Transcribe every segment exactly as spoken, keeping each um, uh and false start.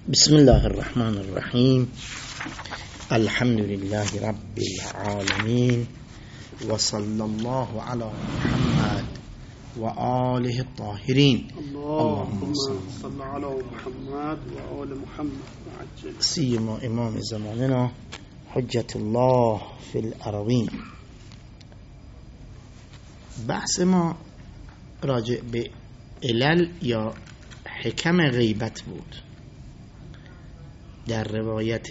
بسم الله الرحمن الرحیم. الحمد لله رب العالمین و صلی الله علی محمد و آله الطاهرین. اللهم صل علی محمد و آل محمد وعجل سیما امام زماننا حجت الله فی الارضین. بحث ما راجع به علل یا حکم غیبت بود. در روایت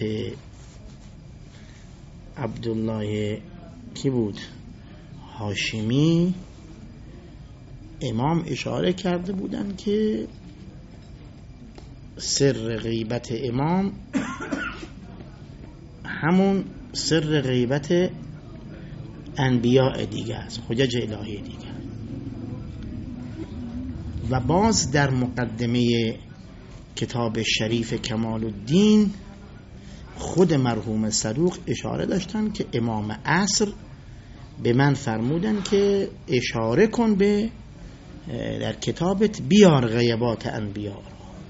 عبدالله کی بود؟ هاشمی، امام اشاره کرده بودن که سر غیبت امام همون سر غیبت انبیاء دیگه است، حجج الهی دیگه. و باز در مقدمه کتاب شریف کمال الدین خود مرحوم صدوق اشاره داشتن که امام عصر به من فرمودن که اشاره کن به در کتابت بیار غیبات انبیاء.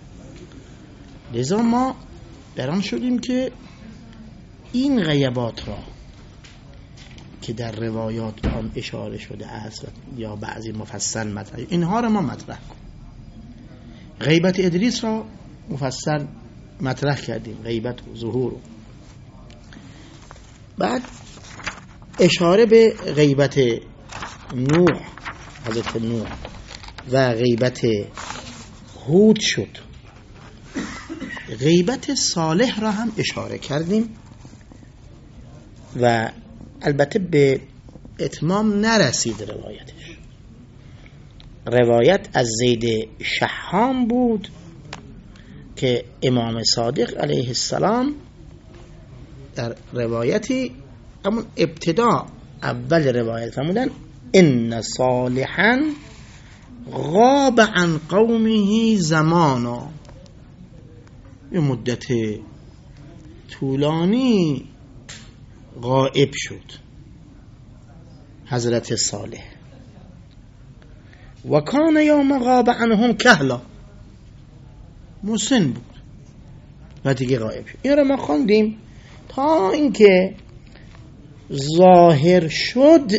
لذا ما بران شدیم که این غیبات را که در روایات به آن اشاره شده است یا بعضی مفصل مطرح، اینها را ما مطرح کن. غیبت ادریس را مفصل مطرح کردیم، غیبت و ظهور. بعد اشاره به غیبت نوح، حضرت نوح و غیبت هود شد. غیبت صالح را هم اشاره کردیم و البته به اتمام نرسید روایتش. روایت از زید شحام بود که امام صادق علیه السلام در روایتی همون ابتدا اول روایت فرمودن ان صالحا غاب عن قومه زمانا، یه مدت طولانی غائب شد حضرت صالح. و کان یوم غاب عنهم کهلا، مسن بود و دیگه غایب شد. این رو ما خواندیم تا اینکه ظاهر شد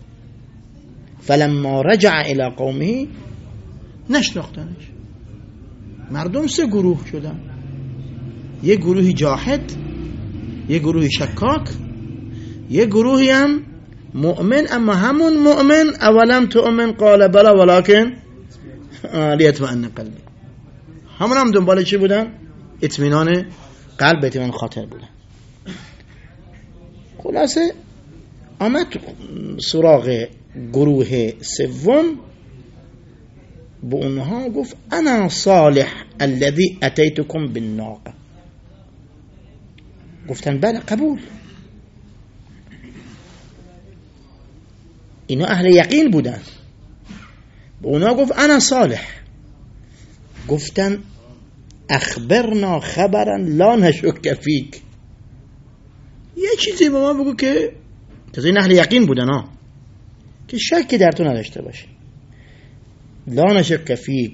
فلما رجع الى قومه نشناختنش. مردم سه گروه شدن، یه گروهی جاحد، یه گروهی شکاک، یه گروهی هم مؤمن. اما همون مؤمن اولم تؤمن قال بلا ولكن لیطمئن قلبی، همون هم دنبال چی بودن؟ اطمینان قلب، اطمینان خاطر بودن. خلاصه آمد سراغ گروه سوم، به اونها گفت انا صالح الذي اتيتكم بالناقه. گفتن بله قبول. اینا اهل یقین بودن. به اونها گفت انا صالح. گفتن اخبرنا خبرا لا نشک فیک، یه چیزی به ما بگو که تازه این اهل یقین بودن ها، که شکی در تو نداشته باشه. لا نشک فیک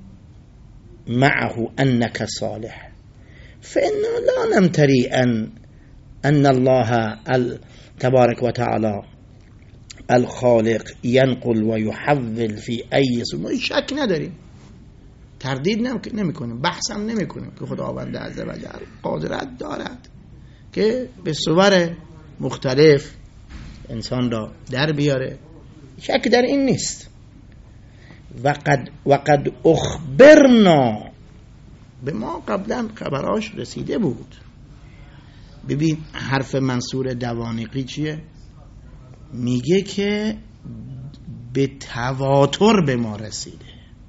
معه انک صالح فإنه لا نمتری ان ان الله تبارک و تعالی الخالق ينقل و يحول فی ای ما شک نداریم، تردید نمی کنیم، بحث هم نمی کنیم که خداوند عزوجل قدرت دارد که به صور مختلف انسان را در بیاره. شک در این نیست. وقد وقد اخبرنا، به ما قبلا خبراش رسیده بود. ببین حرف منصور دوانقی چیه؟ میگه که به تواتر به ما رسیده.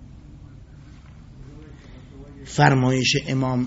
فرمایش امام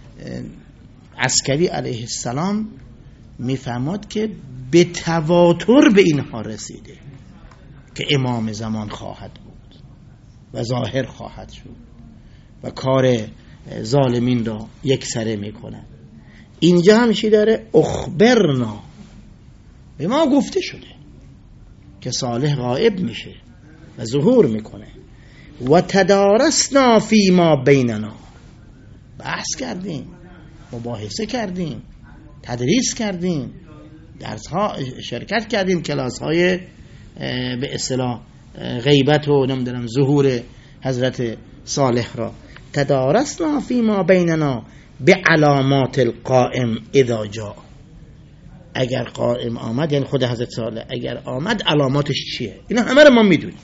عسکری علیه السلام میفهمد که به تواتر به اینها رسیده که امام زمان خواهد بود و ظاهر خواهد شد و کار ظالمین را یک سره میکنه. اینجا همشی داره اخبرنا، به ما گفته شده که صالح غائب میشه و ظهور میکنه. و تدارسنا فی ما بیننا، بحث کردیم، مباحثه کردیم، تدریس کردیم، درس ها شرکت کردیم، کلاس های به اصطلاح غیبت و نمیدونم ظهور حضرت صالح را تدارسنا فیما بیننا به علامات القائم اذا جاء. اگر قائم آمد یعنی خود حضرت صالح اگر آمد علاماتش چیه، اینا همه رو ما میدونیم.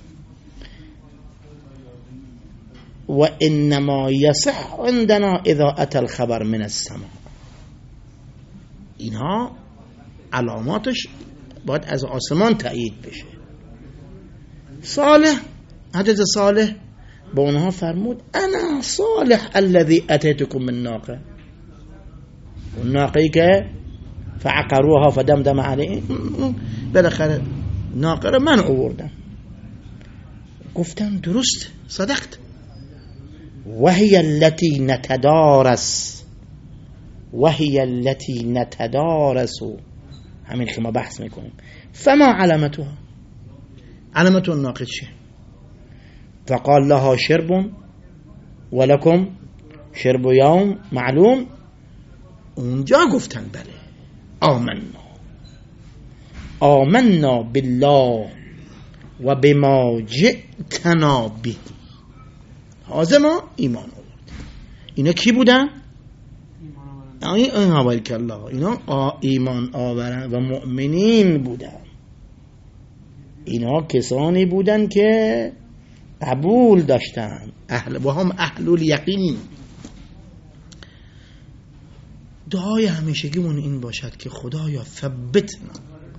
و انما یصح عندنا اذا اتى الخبر من السماء. اینها علاماتش باید از آسمان تایید بشه. صالح، حضرت صالح با اونها فرمود انا صالح الذي اتيتكم من ناقه، اون ناقه‌ای که فعقروها فدمدم علیهم، بالاخره ناقه رو من آوردم. گفتم درست، صدقت. وهي التي نتدارس وهي التي نتدارس، همین که ما بحث میکنیم. فما علامتها، علامت الناقه چیه؟ فقال لها شرب ولكم شرب یوم معلوم. اونجا گفتن بله، آمنا آمنا بالله و بما جئتنا به، حاضر ما ایمان آورد. اینا کی بودن؟ اینا بلک الله، اینا ایمان آورن و مؤمنین بودن. اینا کسانی بودن که قبول داشتن، اهل و هم اهل الیقین. دعای همیشگیمون این باشد که خدایا ثبتنا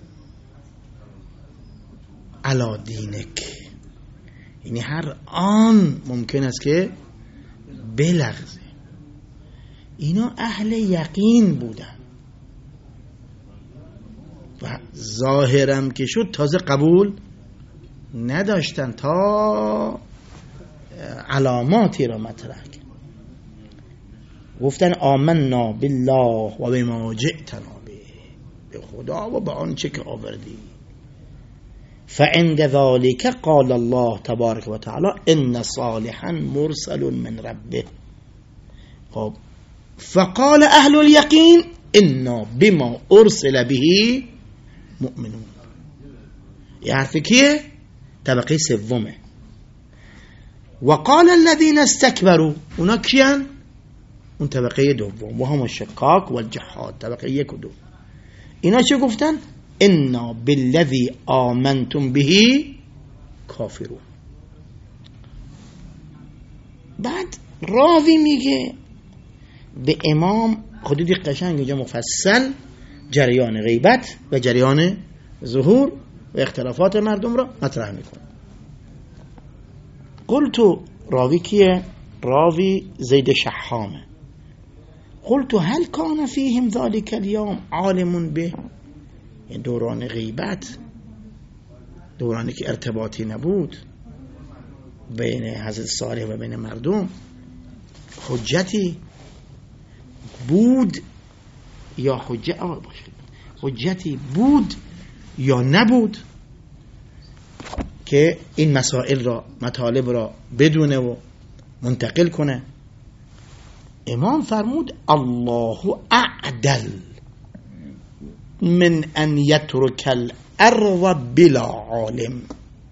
علی دینک. یعنی هر آن ممکن است که بلغزه. اینا اهل یقین بودن و ظاهرم که شد تازه قبول نداشتن تا علاماتی را مطرح کرد. گفتن آمنا بالله و بما جئتنا به، به خدا و به آنچه که آوردی. فعند ذلك قال الله تبارک و تعالی ان صالحا مرسل من ربه. خب فقال اهل اليقين انا بما ارسل به مؤمنون. یه حرف کیه؟ طبقه سومه. وقال الذين استكبروا، اونا کیان؟ اون طبقه دوم، و هم الشقاق والجحاد، طبقه یک و دو. اینا چه گفتن؟ انا بالذی آمنتم به کافرون. بعد راوی میگه به امام خودی قشنگ اینجا مفصل جریان غیبت و جریان ظهور و اختلافات مردم را مطرح میکنه. قلتو، راوی کیه؟ راوی زید شحامه. قلتو هل کان فیهم ذلك اليوم عالم به، این دوران غیبت، دورانی که ارتباطی نبود بین حضرت صالح و بین مردم، حجتی بود یا حجت حجتی بود یا نبود که این مسائل را، مطالب را بدونه و منتقل کنه؟ امام فرمود الله اعدل من ان یترک الارض بلا عالم.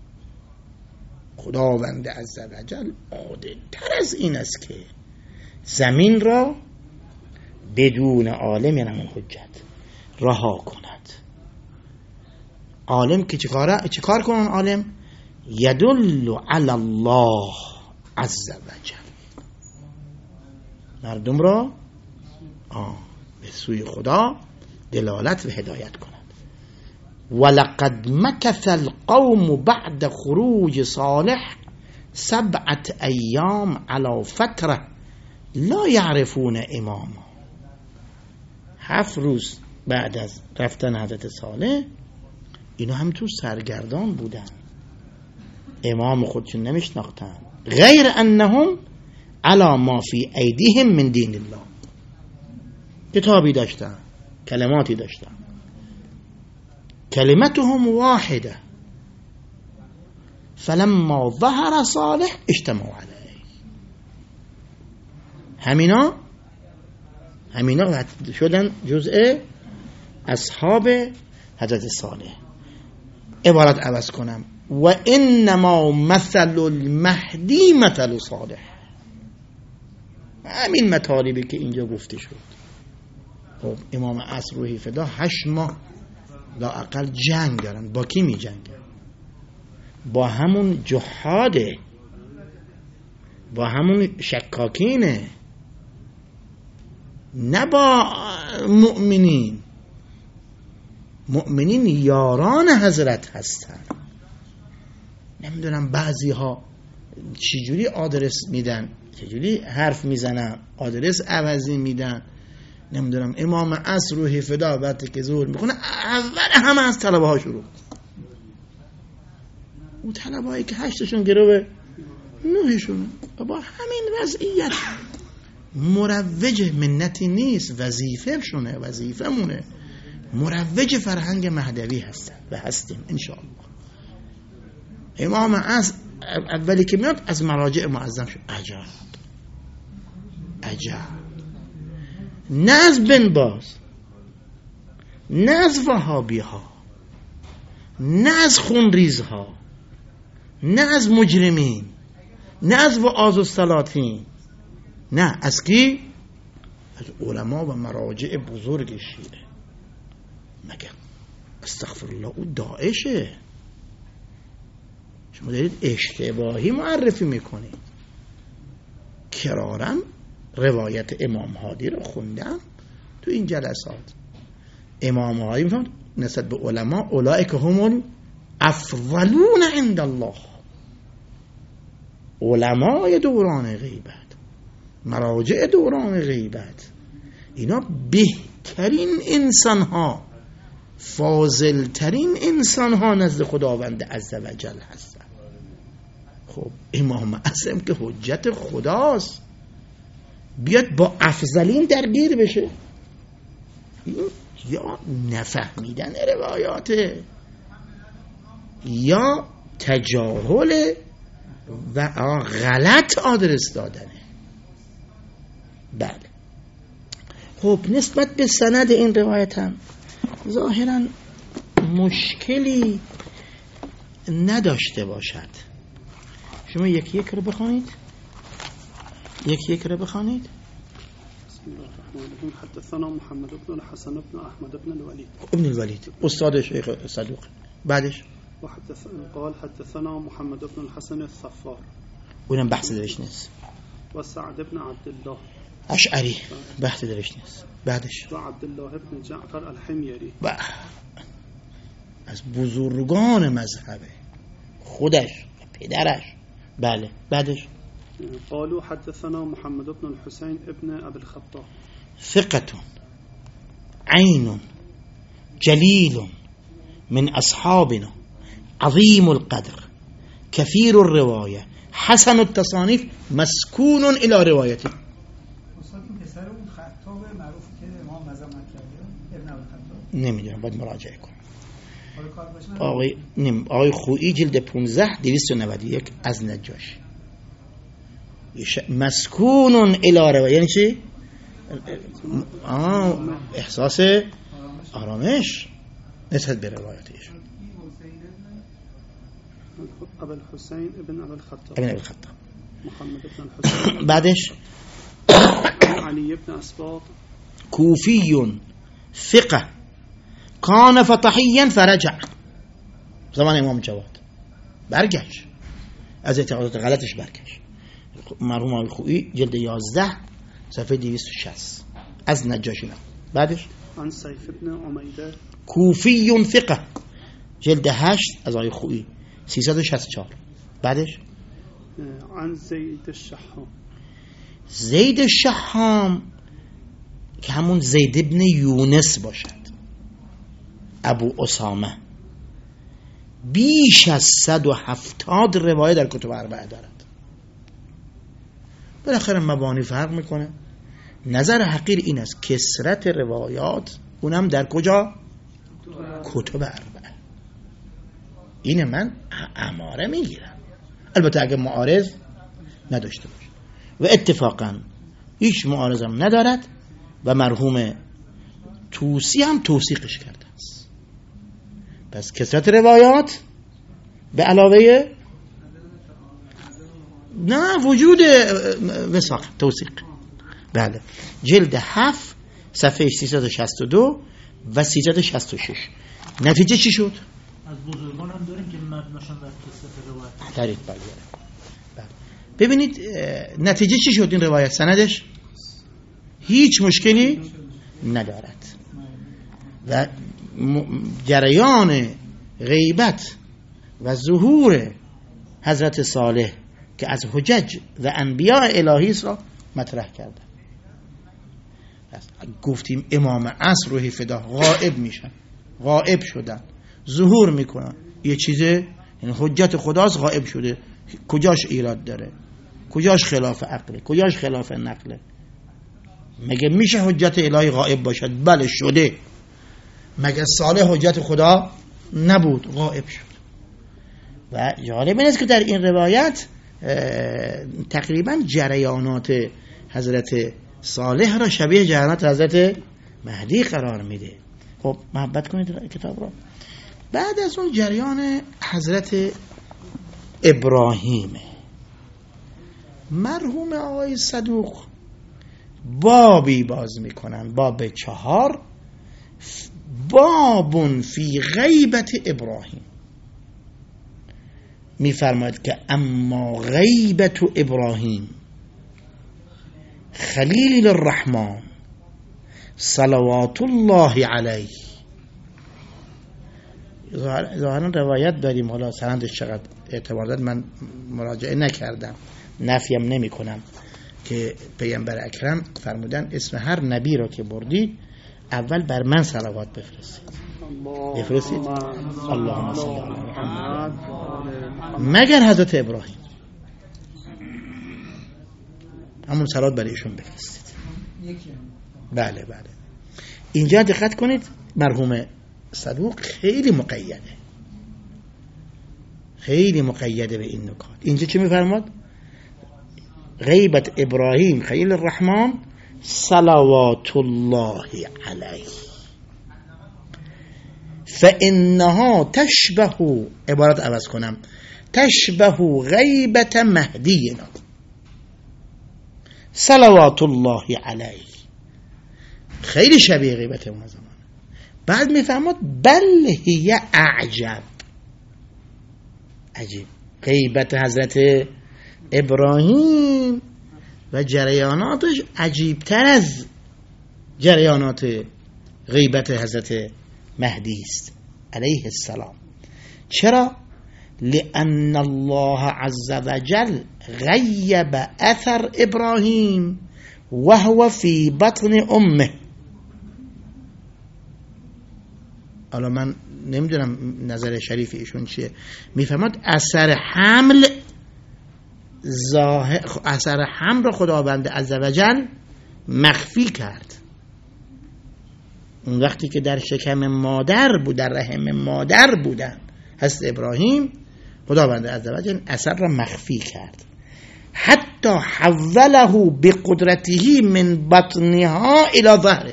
خداوند عزوجل عادل تر از این است که زمین را بدون عالم، یعنی همون حجت، رها کند. عالم که چیکاره چیکار کنن؟ عالم یدل علی الله عزوجل، مردم را آه به سوی خدا دلالت و هدایت کند. ولقد مکث القوم بعد خروج صالح سبعت ایام علی فتره لا یعرفون اماما. هفت روز بعد از رفتن حضرت صالح اینا هم تو سرگردان بودن، امام خودشون نمیشناختن، غیر انهم علی ما فی ایدیهم من دین الله. کتابی داشتن، کلماتی داشتن، کلمتهم واحده فلما ظهر صالح اجتمعوا علیه. همینا همینا شدن جزء اصحاب حضرت صالح. عبارت عوض کنم و انما مثل المهدی مثل صالح. همین مطالبی که اینجا گفته شد. خب امام عصر روحی فدا هشت ماه لااقل جنگ دارن. با کی می جنگن؟ با همون جهاده، با همون شکاکینه، نه با مؤمنین. مؤمنین یاران حضرت هستن. نمیدونم بعضی ها چجوری آدرس میدن، چجوری حرف میزنن، آدرس عوضی میدن. نمیدونم امام عصر روحی فدا وقتی که ظهور میکنه اول همه از طلبه ها شروع. اون طلبه هایی که هشتشون گروه نوهشونه با همین وضعیت مروج منتی نیست، وظیفه شونه، وظیفه مونه، مروج فرهنگ مهدوی هستن و هستیم انشاءالله. امام عصر اولی که میاد از مراجع معظم شد. عجب عجب، نه از بن باز، نه از وهابی ها، نه از خونریز ها، نه از مجرمین، نه از وعاظ و سلاطین، نه از کی؟ از علما و مراجع بزرگ شیعه. مگر استغفرالله او داعشه؟ شما دارید اشتباهی معرفی میکنید. کرارم روایت امام هادی رو خوندم تو این جلسات. امام هادی میفهمد نسبت به علما اولئک هم الافضلون عند الله. علمای دوران غیبت، مراجع دوران غیبت، اینا بهترین انسان ها، فاضل ترین انسان ها نزد خداوند عزوجل هستن. خب امام عصر که حجت خداست بیاد با افضلین درگیر بشه، این یا نفهمیدن روایاته یا تجاهل و غلط آدرس دادنه. بله. خب نسبت به سند این روایت هم ظاهرا مشکلی نداشته باشد. شما یکی یک رو بخونید، یکی یک رو بخونید. بسم الله الرحمن الرحیم. حدثنا محمد بن الحسن بن احمد بن الولید ابن الولید استاد شیخ صدوق. بعدش و حدثنا قال حدثنا محمد بن الحسن الصفار، اونم بحث درش نیست. و سعد بن عبدالله اشعری بحث درش نیست. بعدش و عبدالله بن جعفر الحمیری، با از بزرگان مذهبه خودش پدرش. بله. بعدش قالوا حدثنا محمد بن الحسين ابن ابي الخطاب ثقة عين جليل من أصحابنا عظيم القدر كثير الرواية حسن التصانيف مسكون إلى روايته. نمیدونم باید مراجعه کنم. آقای نیم آقای خویی جلد پانزده دویست و نود و یک از نجاشی. مسکون الی روایه یعنی چی؟ آه احساس آرامش نسبت به روایتش. ابو الحسين ابن ابي الخطاب ابن ابي الخطاب محمد بن الحسين. بعدش علي بن اسباط كوفي ثقة كان فطحيا فرجع. زمان امام جواد برگشت از اعتقادات غلطش برگشت. مرحوم آقای خویی جلد یازده صفحه دویست و شصت از نجاشی. بعدش عن سیف بن عمیده کوفی ثقه جلد هشت از آقای خویی سیصد و شصت و چهار. بعدش عن زید الشحام زید الشحام که همون زید ابن یونس باشد ابو اسامه بیش از صد و هفتاد روایت در کتب اربعه دارد. بالاخره مبانی فرق میکنه. نظر حقیر این است کثرت روایات اونم در کجا؟ کتب اربعه. این من اماره میگیرم، البته اگه معارض نداشته باشه و اتفاقا هیچ معارضم ندارد. و مرحوم توسی هم توثیقش کرده است. پس کثرت روایات به علاوه نه وجود وثاق توثیق. بله جلد هفت صفحه سیصد و شصت و دو و سیصد و شصت و شش. نتیجه چی شد؟ از بزرگان هم داریم که مبناشون بر کثرت روایت دارید. بله ببینید نتیجه چی شد این روایت؟ سندش هیچ مشکلی ندارد و جریان غیبت و ظهور حضرت صالح که از حجج و انبیاء الهی را مطرح کرده. گفتیم امام عصر و حفظه غائب میشن، غائب شدن، ظهور میکنن، یه چیزه یعنی حجت خداست غائب شده، کجاش ایراد داره؟ کجاش خلاف عقله؟ کجاش خلاف نقله؟ مگه میشه حجت الهی غائب باشد؟ بله شده. مگه صالح حجت خدا نبود؟ غائب شد. و جالب اینست که در این روایت تقریبا جریانات حضرت صالح را شبیه جریانات حضرت مهدی قرار میده. خب محبت کنید کتاب را. بعد از اون جریان حضرت ابراهیم، مرحوم آقای صدوق بابی باز میکنن، باب چهار، باب فی غیبت ابراهیم. میفرماید که اما غیبت ابراهیم خلیل الرحمن صلوات الله علیه. ظاهرا روایت داریم، حالا سندش چقدر اعتبار دارد من مراجعه نکردم، نفیم نمی کنم که پیامبر اکرم فرمودن اسم هر نبی را که بردید اول بر من صلوات بفرستید. بفرستید اللهم صل علی محمد مگر حضرت ابراهیم همون صلوات برای ایشون بفرستید. بله بله. اینجا دقت کنید مرحوم صدوق خیلی مقیده، خیلی مقیده به این نکات. اینجا چه میفرماد؟ غیبت ابراهیم خلیل الرحمن صلوات الله علیه فانها تشبه، عبارت عوض کنم، تشبه غیبت مهدینا صلوات الله علیه، خیلی شبیه غیبت اون زمان. بعد میفهمد بل هی اعجب، عجیب، غیبت حضرت ابراهیم و جریاناتش عجیبتر از جریانات غیبت حضرت مهدی است علیه السلام. چرا؟ لأن الله عز وجل غیب اثر ابراهیم وهو فی بطن امه. حالا من نمیدونم نظر شریف ایشون چیه، میفهمد اثر حمل ظاهر، اثر حمل رو خداوند عزوجل مخفی کرد. اون وقتی که در شکم مادر بود، در رحم مادر بودن حضرت ابراهیم، خداوند عزوجل اثر را مخفی کرد. حتی حوله بقدرته من بطنها الى ظهره،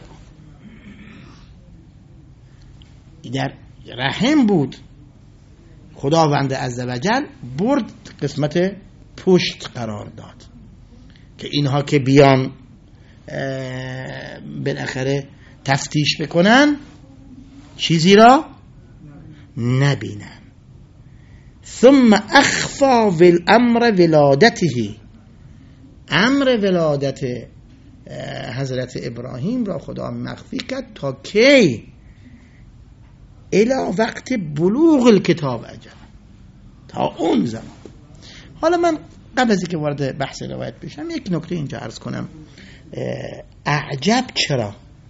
در رحم بود، خداوند عزوجل برد قسمت پشت قرار داد که اینها که بیان بالاخره تفتیش بکنن چیزی را نبینن. ثم اخفا بالامر ولادته، امر ولادت حضرت ابراهیم را خدا مخفی کرد تا کی؟ الی وقت بلوغ الکتاب اجل، تا اون زمان. حالا من قبل از اینکه وارد بحث روایت بشم یک نکته اینجا عرض کنم. اعجب چرا؟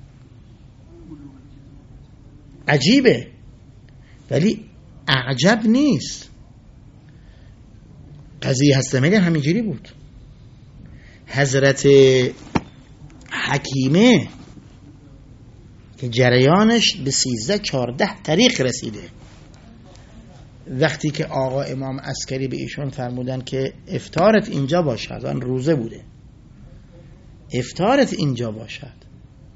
عجیبه ولی اعجب نیست. قضیه هستمه همینجوری بود. حضرت حکیمه که جریانش به سیزده چارده طریق رسیده، وقتی که آقا امام عسکری به ایشون فرمودن که افطارت اینجا باشد، آن روزه بوده، افطارت اینجا باشد،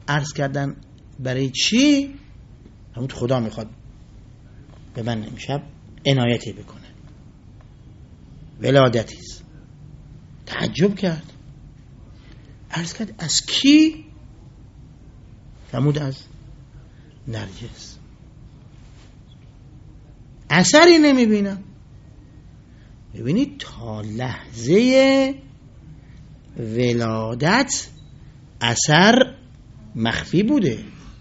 عرض کردن برای چی؟ همون خدا میخواد به من امشب عنایتی بکنه، ولادتیست. تعجب کرد، عرض کرد از کی؟ فرمود از نرگس. اثری نمیبینم. ببینید تا لحظه ولادت اثر مخفی بوده.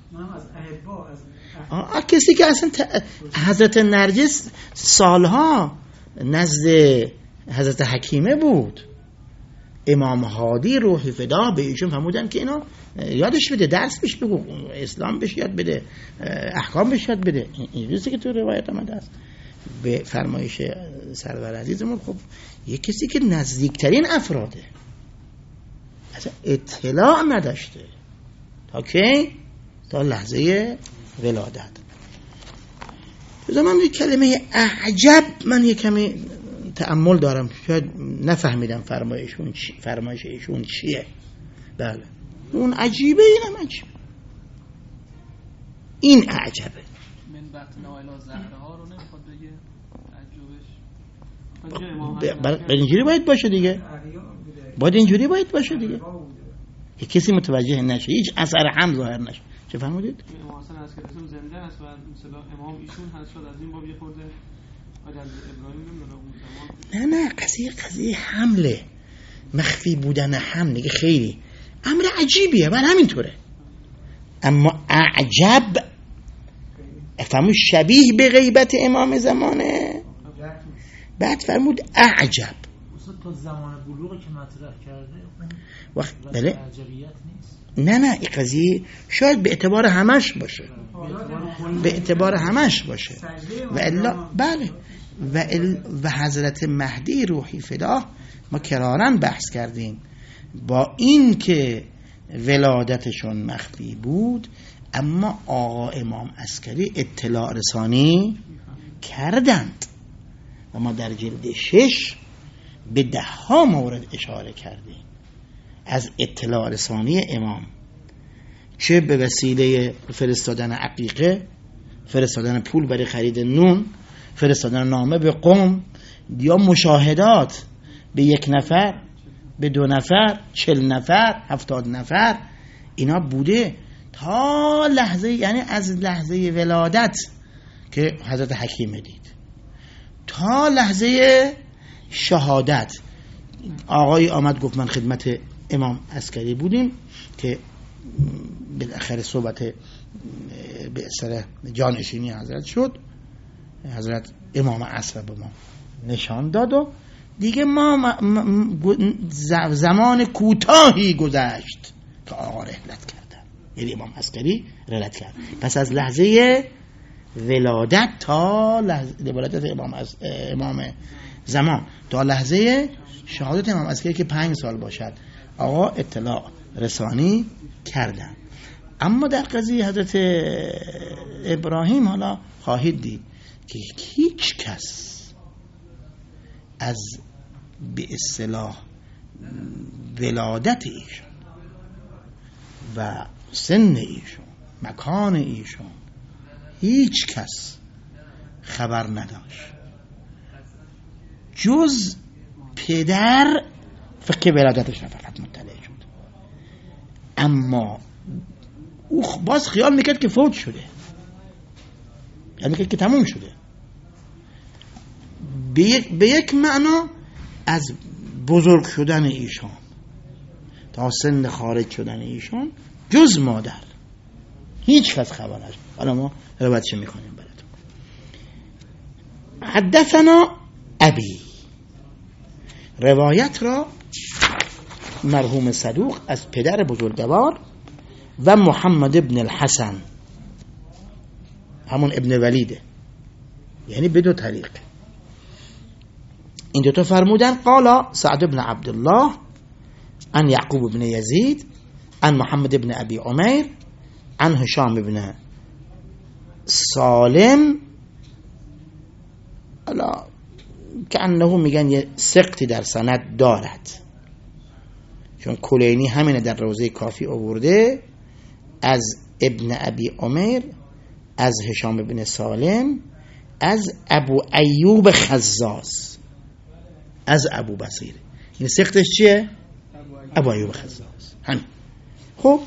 آه کسی که اصلا ت... حضرت نرگس سالها نزد حضرت حکیمه بود، امام هادی روح فدا به ایشون فرمودن که اینا یادش بده، درس بهش بگو، اسلام بهش یاد بده، احکام بهش یاد بده. این چیزی که تو روایت آمده است به فرمایش سرور عزیزمون. خب یک کسی که نزدیکترین افراده اصلا اطلاع نداشته تا کی؟ تا لحظه ولادت. بذار من یک کلمه اعجب، من یک کمی تأمل دارم، شاید نفهمیدم فرمایشون چی، فرمایش ایشون چیه. بله اون عجیبه، اینم عجیبه، این اعجبه. من بطن اله زهره ها رو نمیخواد بگه عجوبش. ب... اینجوری باید باشه دیگه، باید اینجوری باید باشه دیگه، که کسی متوجه نشه، هیچ اثر هم ظاهر نشه. چه فرمودید؟ امام حسن از که اسم زنده است و مثلا امام ایشون هست، شد از این باب یه خورده نه نه قضیه قضیه حمله، مخفی بودن حمله که خیلی امر عجیبیه، من همینطوره. اما اعجب فرمود شبیه به غیبت امام زمانه. بعد فرمود اعجب تا زمان بلوغی که مطرح کرده وقت بله عجبیت نیست. نه نه این قضیه شاید به اعتبار همش باشه، به اعتبار همش باشه و الا بله و, ال و حضرت مهدی روحی فدا ما کرارن بحث کردیم، با این که ولادتشون مخفی بود اما آقا امام عسکری اطلاع رسانی کردند و ما در جلد شش به ده ها مورد اشاره کردیم از اطلاع رسانی امام، چه به وسیله فرستادن عقیقه، فرستادن پول برای خرید نون، فرستادن نامه به قوم، یا مشاهدات به یک نفر، به دو نفر، چل نفر، هفتاد نفر، اینا بوده تا لحظه، یعنی از لحظه ولادت که حضرت حکیم دید تا لحظه شهادت. آقای آمد گفت من خدمت امام عسکری بودیم که بالاخره صحبت به اثر جانشینی حضرت شد، حضرت امام عصر به ما نشان داد و دیگه ما زمان کوتاهی گذشت که آقا رحلت کردن، یعنی امام عسکری رحلت کرد. پس از لحظه ولادت تا لحظه ولادت امام از امام زمان تا لحظه شهادت امام عسکری که پنج سال باشد آقا اطلاع رسانی کردن. اما در قضیه حضرت ابراهیم حالا خواهید دید که هیچ کس از به اصطلاح ولادت ایشون و سن ایشون، مکان ایشون، هیچ کس خبر نداشت جز پدر، فقه ولادتش فقط مطلع شد. اما او باز خیال میکرد که فوت شده، یعنی میکرد که تموم شده. به یک, به یک معنا از بزرگ شدن ایشان تا سن خارج شدن ایشان جز مادر هیچ کس خبر نداشت. حالا ما روایتش میخونیم براتون. حدثنا ابی، روایت را مرحوم صدوق از پدر بزرگوار و محمد ابن الحسن، همون ابن ولیده، یعنی به دو طریق این دوتا فرمودن. قال سعد ابن عبدالله عن یعقوب ابن یزید عن محمد ابن ابی عمیر عن هشام ابن سالم. الا که انه میگن یه سقطی در سند دارد، چون کلینی همینه در روزه کافی آورده، از ابن ابی عمر، از هشام بن سالم، از ابو ایوب خزاز، از ابو بصیر. این سختش چیه؟ ابو ایوب خزاز. همین. خب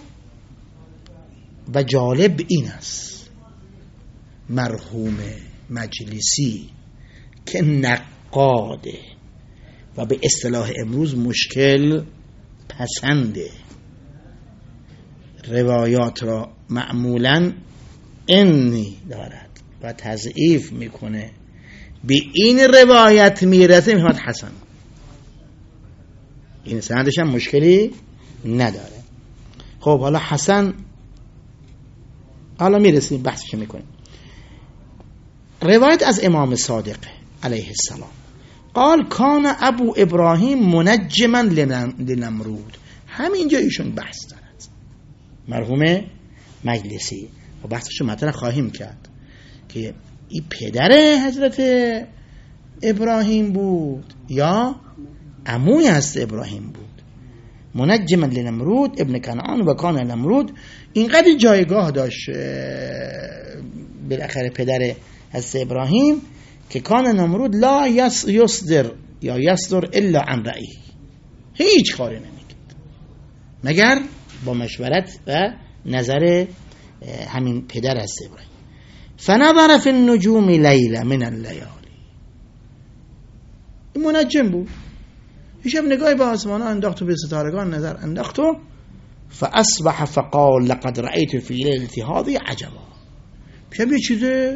و جالب این است مرحوم مجلسی که نقاده و به اصطلاح امروز مشکل پسنده، روایات را معمولاً انی دارد و تضعیف میکنه، به این روایت میرسه میخواد حسن. این سندش هم مشکلی نداره. خب حالا حسن حالا میرسیم بحثش میکنیم. روایت از امام صادق علیه السلام قال کان ابو ابراهیم منجما لنمرود. همینجا ایشون بحث دارد، مرحوم مجلسی، و بحثشو مطرح خواهیم کرد که این پدر حضرت ابراهیم بود یا عموی هست ابراهیم بود. منجما لنمرود ابن کنعان و کان نمرود. اینقدر جایگاه داشت بالاخره پدر حضرت ابراهیم که کان نمرود لا یصدر یا یصدر الا عن رأی، هیچ کاری نمیکرد مگر با مشورت و نظر همین پدر از ابراهیم. فنظر فی النجوم لیله من اللیالی. این منجم بود، یه شب نگاهی به آسمان ها انداخت و به ستارگان نظر انداخت و فاصبح فقال لقد رأیت فی لیلتی هذه عجبا. شب یه چیز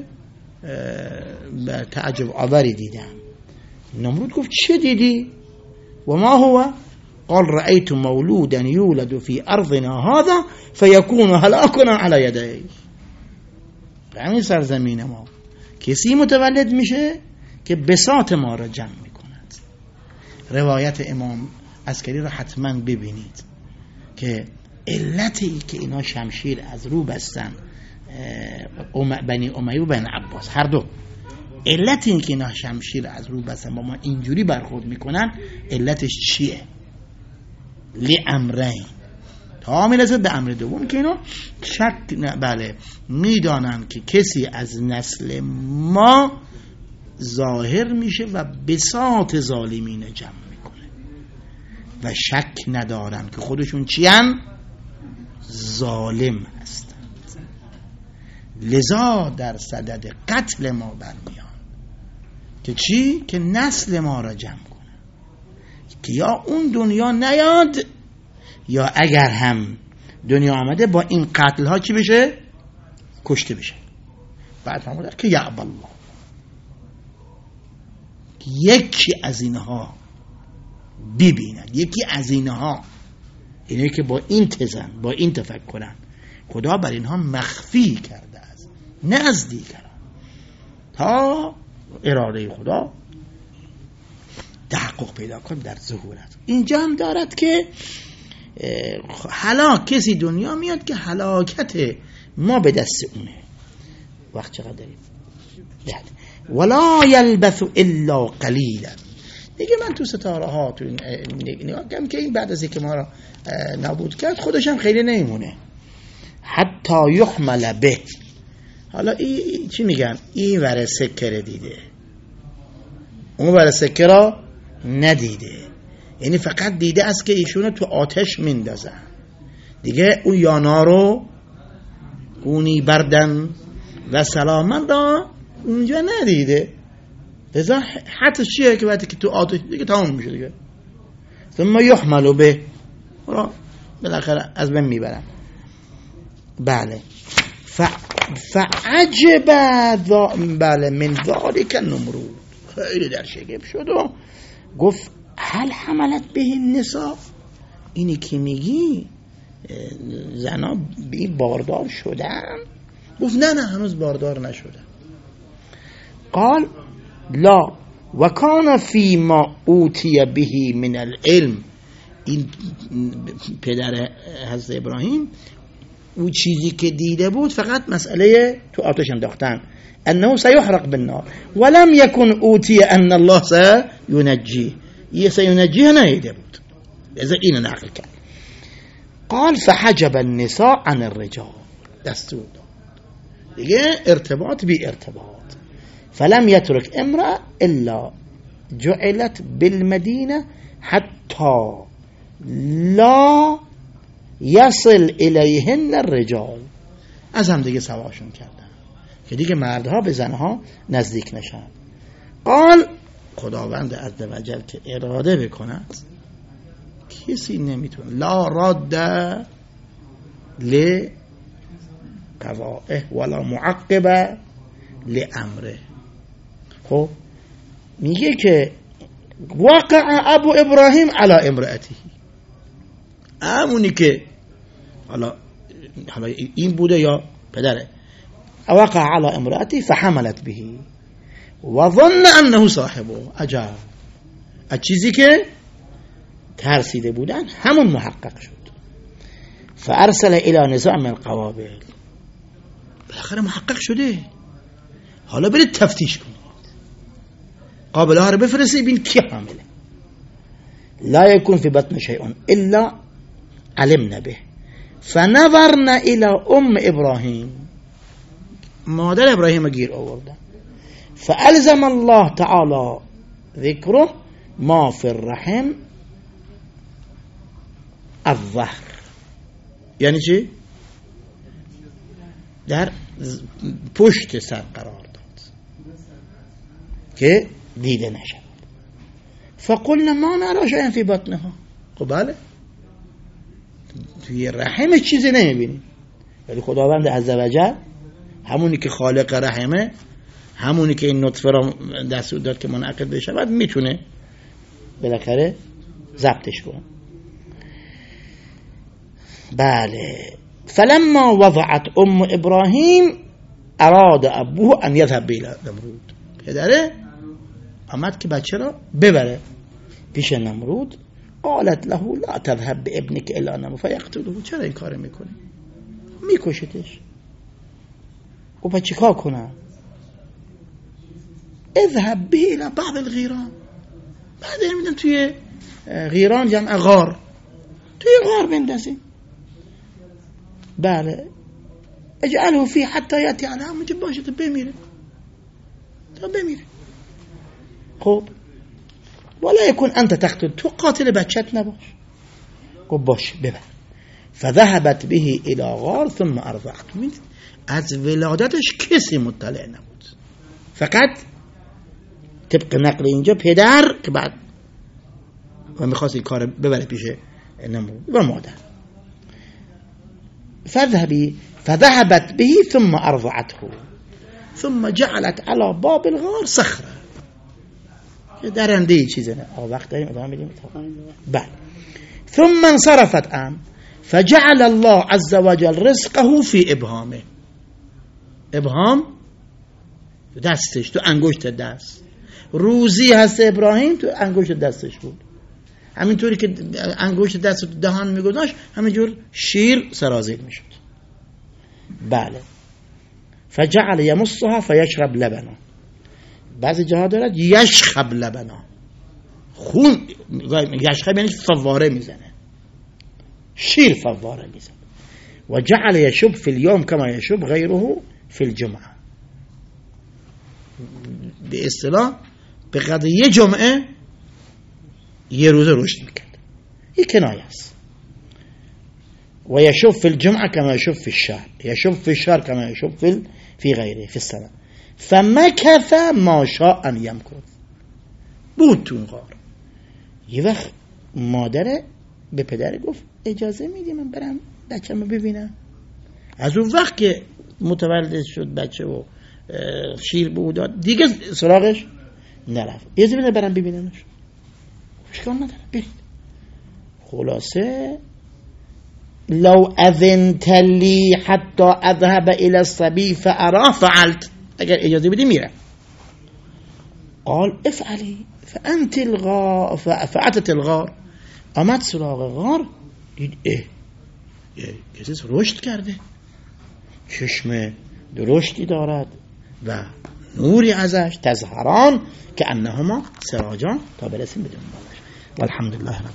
به تعجب آوری دیدم. نمرود گفت چه دیدی؟ و ما هو؟ قال رأيت مولودا يولد في أرضنا هذا فيكون هلاكنا على يديه. همین سرزمین ما کسی متولد میشه که بساط ما را جمع میکند. روایت امام عسکری را حتما ببینید که علتی که اینا شمشیر از رو بستن، بنی امیه و بنی عباس هر دو، علت این که اینا شمشیر از رو بستن با ما اینجوری برخورد میکنن، علتش چیه؟ لی امرین، تا میرسه به امر دوم که اینا شک بله میدانن که کسی از نسل ما ظاهر میشه و بساط ظالمین جمع میکنه و شک ندارن که خودشون چیان؟ ظالم هستند. لذا در صدد قتل ما برمیان که چی؟ که نسل ما را جمع کنه، که یا اون دنیا نیاد یا اگر هم دنیا آمده با این قتل ها چی بشه؟ کشته بشه. بعد فرمودن که یعب الله، یکی از اینها ببیند، یکی از اینها، اینه که با این تزن با این تفکرن خدا بر اینها مخفی کرده است، نه از دیگران، تا اراده خدا تحقق پیدا کن در ظهورت. اینجا هم دارد که هلاک کسی دنیا میاد که هلاکت ما به دست اونه. وقت چقدر داریم؟ ولا یلبث الا قلیلا. دیگه من تو ستاره ها تو نگاه کنم که این بعد از اینکه ما را نابود کرد خودش هم خیلی نمیمونه. حتی یحمل به. حالا این چی میگن؟ این ور سکه دیده، اون ور سکه را ندیده، یعنی فقط دیده است که ایشونو تو آتش میندازن، دیگه اون یانا رو اونی بردن و سلامن را اونجا ندیده. لذا حتی چیه که وقتی که تو آتش دیگه تمام میشه دیگه. ثم یحملو به، را بالاخره از بین میبرن. بله فعجب بله من ذالک نمرود، خیلی در شگفت شد و گفت هل حملت به النساء، اینی که میگی زنا بی باردار شدن؟ گفت نه نه هنوز باردار نشدن. قال لا و کان فی ما اوتی به من العلم، این پدر حضرت ابراهیم او چیزی که دیده بود فقط مسئله تو آتش انداختن، انه سیحرق بالنار ولم یکن اوتی ان الله سینجیه، یه سینجیه نیده بود. از اینو نقل کرد. قال فحجب النساء عن الرجال، دستور داد دیگه ارتباط بی ارتباط. فلم يترك امرأة الا جعلت بالمدینه حتی لا یصل الیهن الرجال، از هم دیگه سواشون کردن که دیگه مردها به زنها نزدیک نشن. قال خداوند عزوجل که اراده بکند کسی نمیتونه، لا راد لقضائه ولا معقب لامره. خب میگه که وقع ابو ابراهیم علی امرأته، همونی که حالا حالا این بوده یا پدره، وقع علی امرأته فحملت به و ظن انه صاحبه، عجب، از چیزی که ترسیده بودن همون محقق شد. فارسل الى نساء من قوابل، بالاخره محقق شده، حالا برید تفتیش کنید، قابله ها رو بفرستید ببین کی حامله. لا يكون في بطن شيء الا علمنا به فنظرنا الى ام ابراهیم، مادر ابراهیم گیر آوردن. فالزم الله تعالی ذکره ما فی الرحم الظهر، یعنی چی؟ در پشت سر قرار داد که دیده نشد. فقلنا ما نرى شيئا في بطنها، خب بله توی رحم چیزی نمیبینیم، ولی خداوند عزوجل همونی که خالق رحمه، همونی که این نطفه را دستور داد که منعقد بشه، بعد میتونه بالاخره ضبطش کنه. بله. فلما وضعت ام ابراهیم اراد ابوه ان یذهب الى نمرود، پدره آمد که بچه را ببره پیش نمرود. قالت له لا تذهب بابنك الى نمرود فيقتله، چرا این کار میکنی؟ میکشتش. و بچه کار کنم؟ اذهب به الى بعض الغیران، بعد میدن توی غیران جمع غار، توی غار بندازیم. بله. اجعله فی حتی یاتی علی همونجا باشه تا بمیره، تا بمیره. خب ولا یکن انت تقتل، تو قاتل بچت نباش. خب باش ببر. فذهبت به الى غار ثم ارضعته، از ولادتش کسی مطلع نبود، فقط طبق نقل اینجا پدر که بعد و میخواست این کار ببره پیش نمرود و مادر. فذهبی فذهبت به ثم ارضعته ثم جعلت على باب الغار صخره، درنده چیزی نه. آه وقت داریم ادامه بدیم؟ بله. ثم انصرفت ام فجعل الله عز وجل رزقه في ابهامه، ابهام دستش، تو انگشت دست، روزی هست ابراهیم تو انگشت دستش بود. همینطوری که انگشت دست تو دهان میگذاشت همینجور شیر سرازیر میشد. بله. فجعل یمصها فیشرب لبنا، بعضی جاها دارد یشخب لبنا، خون یشخب یعنی فواره میزنه، شیر فواره میزنه. و جعل یشب فی اليوم کما یشب غیره فی الجمعه، به اصطلاح به قدر یه جمعه یه روزه رشد میکرد. یه کنایه است. و یشب فی الجمعه کما یشب فی الشهر، یشب فی الشهر کما یشب فی فی غیره فی السنه. فمکث ما شاء ان یمکث، بود تو اون غار. یه وقت مادر به پدر گفت اجازه میدی من برم بچه‌مو ببینم؟ از اون وقت که متولد شد بچه و شیر به او داد دیگه سراغش نرفت. اجازه بده برم ببینمش. اشکال نداره برید. خلاصه لو اذنت لی حتی اذهب الى الصبی فاراه فعلت، اگر اجازه بدی میرم. قال افعلی فانت الغار فاتت الغار، آمد سراغ غار، دید اه کسی رشد کرده، چشم درشتی دارد و نوری ازش، تظهران که انهما سراجان، تا برسیم بدون بالش. والحمدلله رب